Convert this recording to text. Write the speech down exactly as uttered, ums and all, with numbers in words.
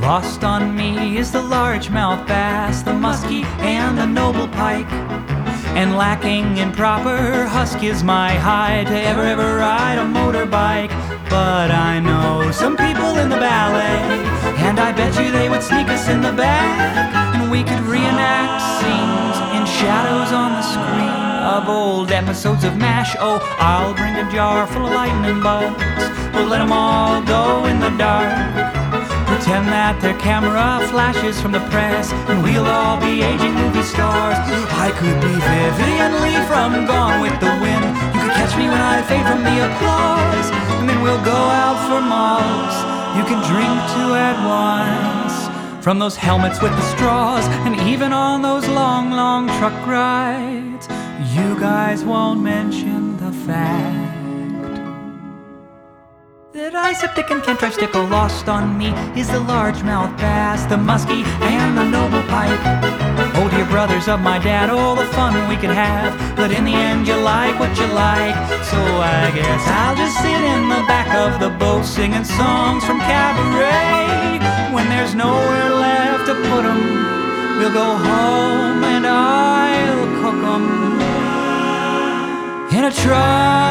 Lost on me is the largemouth bass, the muskie and the noble pike. And lacking in proper husk is my hide to ever, ever ride a motorbike. But I know some people in the ballet, and I bet you they would sneak us in the back, and we could reenact scenes in shadows on the screen of old episodes of MASH. Oh, I'll bring a jar full of lightning bugs. We'll let them all go in the dark. Pretend that their camera flashes from the press, and we'll all be aging movie stars. I could be Vivian Lee from Gone with the Wind. You could catch me when I fade from the applause, and then we'll go out for malls. You can drink two at once from those helmets with the straws. And even on those long, long truck rides, you guys won't mention the fact that I septic and can't drive stickle. Lost on me is the largemouth bass, the muskie and the noble pike. Oh, dear brothers of my dad, all the fun we could have, but in the end you like what you like. So I guess I'll just sit in the back of the boat singing songs from cabaret. When there's nowhere left to put 'em, we'll go home and I'll cook 'em in a truck